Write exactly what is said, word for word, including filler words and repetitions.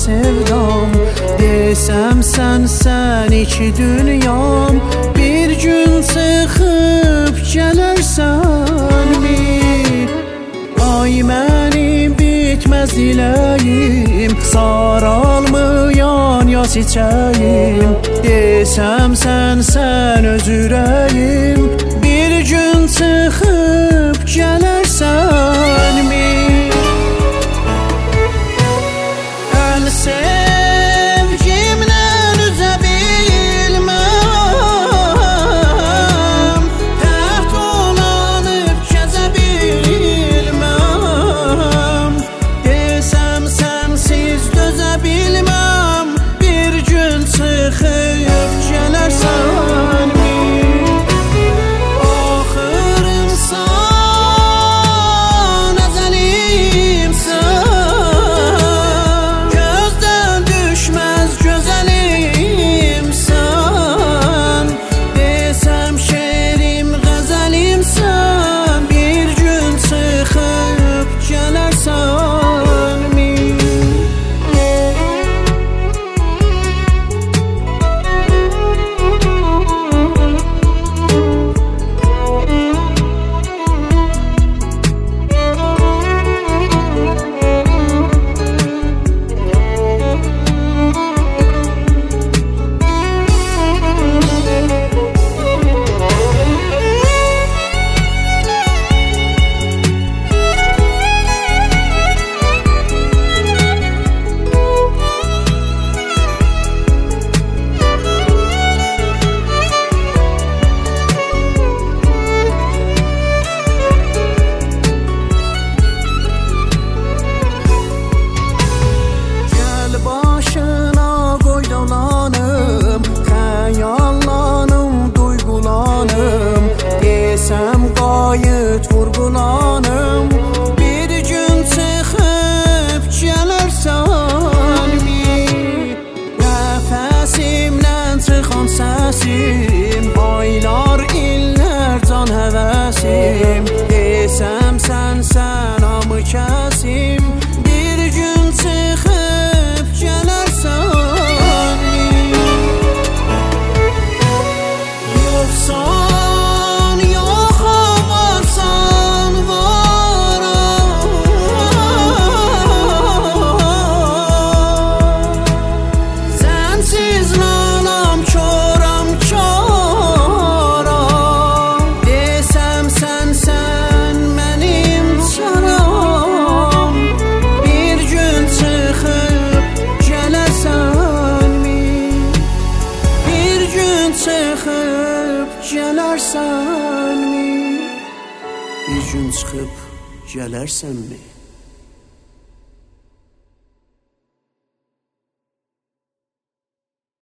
sevdam. Desəm sən, sən iki dünyam, bir gün çıxıb gələrsən-mi? Ay mənim bitməz diləyim, saralmayan yaz çiçəyim. Desəm sən, sən öz ürəyim, bir gün çıxıb gələrsən-mi? Əl sevgimlə üzə bilməm, təhd olanıb kəzə bilməm. Desəm sənsiz dözə bilməm, bir gün çıxıb gələrsən-mi? Axır insan əzəlimsən, gözdən düşməz gözəlimsən. Desəm şeirim qəzəlimsən, bir gün çıxıb gələrsən-mi? Başına qoy dolanım, xəyallanım, duygulanım. Desəm qayıt vurgulanım, bir gün çıxıb gələrsən-mi? Nəfəsimdən çıxan səsim, aylar, illər can həvəsim. Desəm sən, sən amı kəsim, bir gün çıxıb gələrsən-mi? Yoxsan, yox varsan, varam. Sənsiz nalam, koram, koram. Desəm sən, sən mənim çaram, bir gün çıxıb gələrsən-mi? Bir gün çıxıb gələrsən-mi? Bir gün çıxıb gələrsən-mi?